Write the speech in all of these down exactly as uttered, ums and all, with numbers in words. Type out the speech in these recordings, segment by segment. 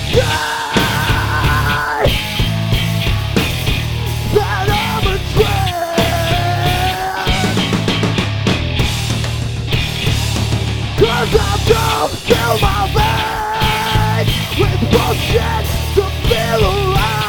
that I'm a trend. Cause I don't fill my veins with bullshit to feel alive.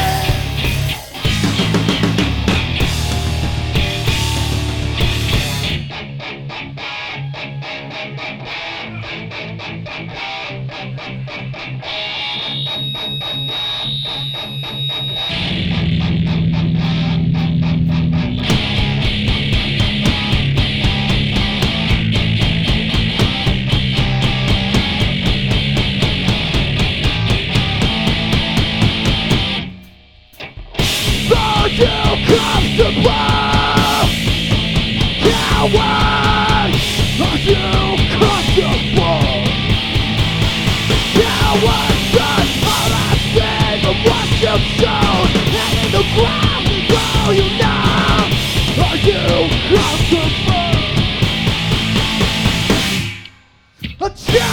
So too comfortable, coward, are you comfortable? Cowards are all I've seen from what you've shown, and in the ground is all you know. Are you comfortable? A